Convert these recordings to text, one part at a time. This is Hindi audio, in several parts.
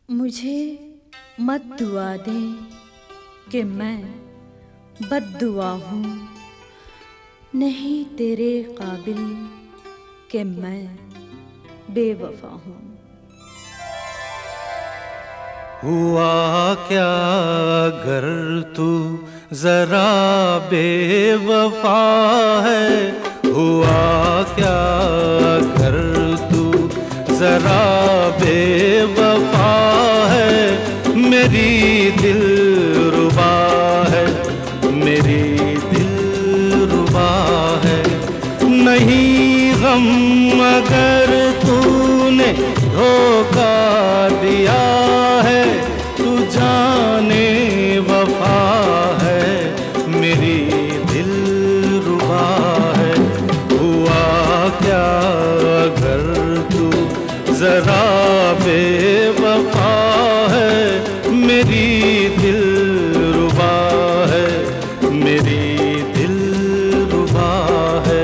मुझे मत दुआ दे कि मैं बद्दुआ हूँ, नहीं तेरे काबिल कि मैं बेवफा हूँ। हुआ क्या अगर तू जरा बेवफा है, हुआ क्या अगर तू जरा बेवफा है, मेरी दिलरुबा है, मेरी दिलरुबा है। नहीं गम अगर तूने धोखा दिया है, तू जाने वफा है, मेरी दिलरुबा है। हुआ क्या अगर तू जरा बेवफा है, मेरी दिलरुबा है, मेरी दिलरुबा है।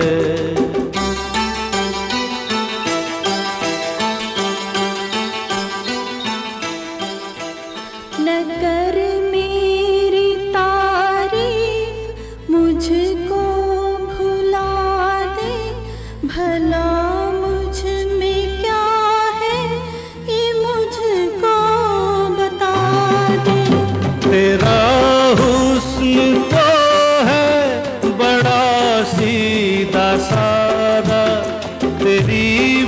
न कर मेरी तारीफ, मुझको भुला दे, भला मुझ में क्या है ये मुझको बता दे। तेरा हुस्न तो है बड़ा सीधा सादा, तेरी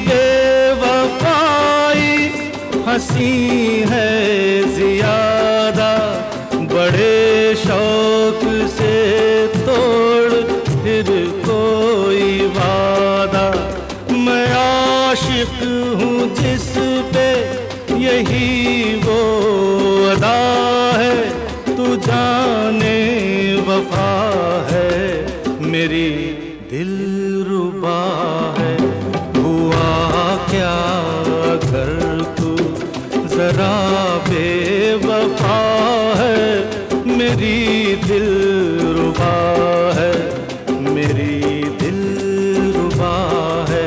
बेवफाई हंसी है ज़ियादा। बड़े शौक से तोड़ फिर कोई वादा, मैं आशिक हूँ जिस पे यही वो अदा है, तू जाने वफा है, मेरी दिलरुबा है। हुआ क्या अगर तू जरा बेवफा है, मेरी दिलरुबा है, मेरी दिलरुबा है।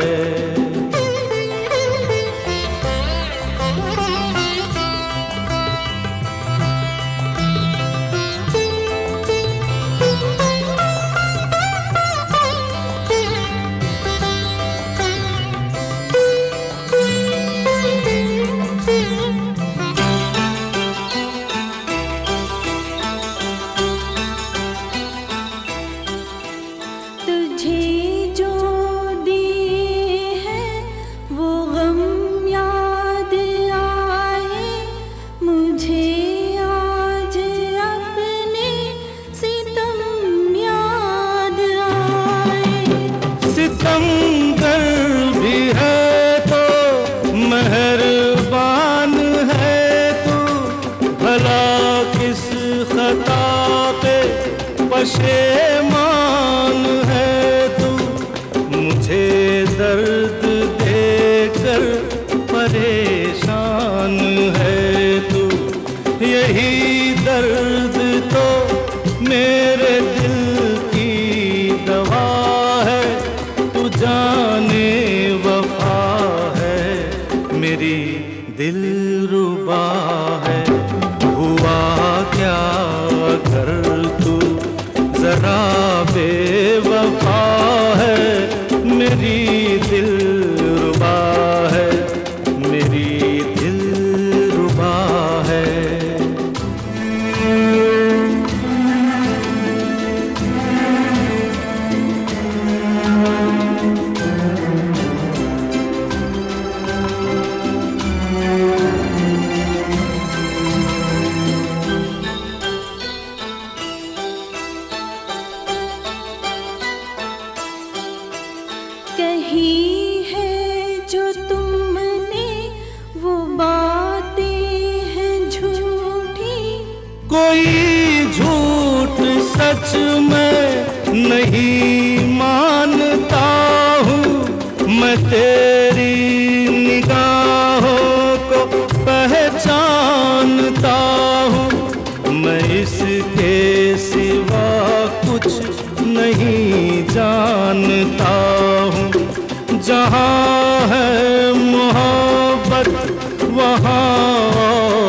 तुझे जो दिए हैं वो गम याद आए, मुझे आज अपने सितम याद आए। सितमगर भी है तो मेहरबान है तू, भला किस खता पे पशेमान है तू। मुझे दर्द देकर परेशान है तू, यही दर्द तो मेरे दिल की दवा है, तू जाने वफा है, मेरी दिलरुबा है। हुआ क्या अगर तू जरा बेवफा है, मेरी दिलरुबा है, मेरी दिलरुबा है। कही है जो तुमने वो बातें हैं झूठी, कोई झूठ सच में नहीं मानता हूँ, मैं तेरी निगाहों को पहचानता हूँ, मैं इसके सिवा कुछ नहीं जानता हूँ। जहाँ है मोहब्बत वहाँ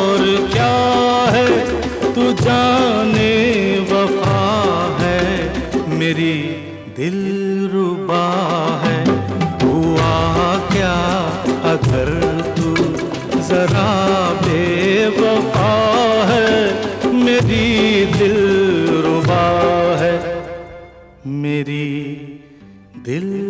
दिल रुबा है, मेरी दिल